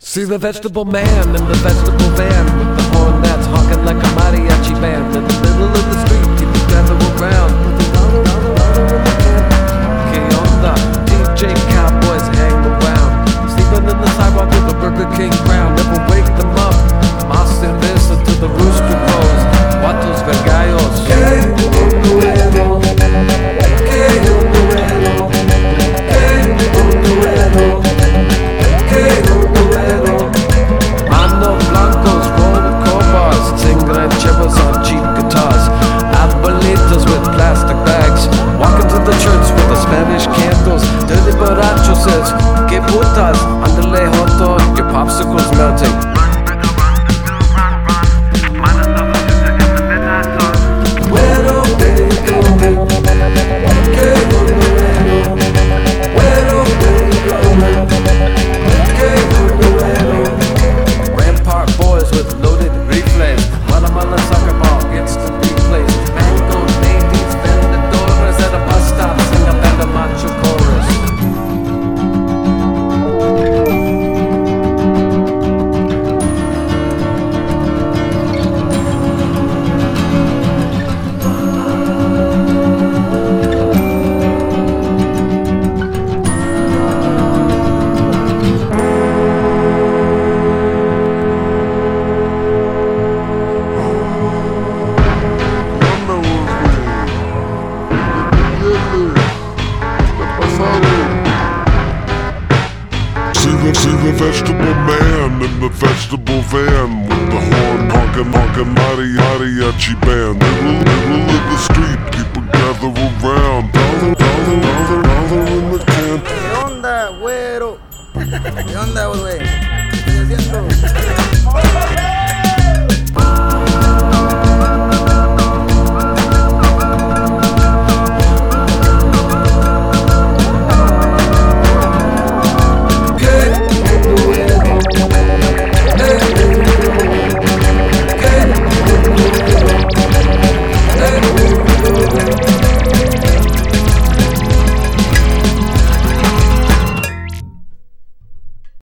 See the vegetable man in the vegetable van with the horn that's honking like a mariachi band. In the middle of the street, people gather around. Que onda, DJ cowboys hang around. Sleeping in the sidewalk with a Burger King crown. Never wake them up, más cerveza to the rooster crows. Vatos vergallos. Mano blancos rolling crowbars, sing rancheros on cheap guitars, abuelitas with plastic bags, walking to the church with the Spanish candles. Dirty borracho says, que putas, andale joto, your popsicle's melting. See the vegetable man in the vegetable van with the horn honking mariachi band. Middle of the street, people gather around. Dollar in the can. ¿Qué onda, güero? ¿Qué onda, güey?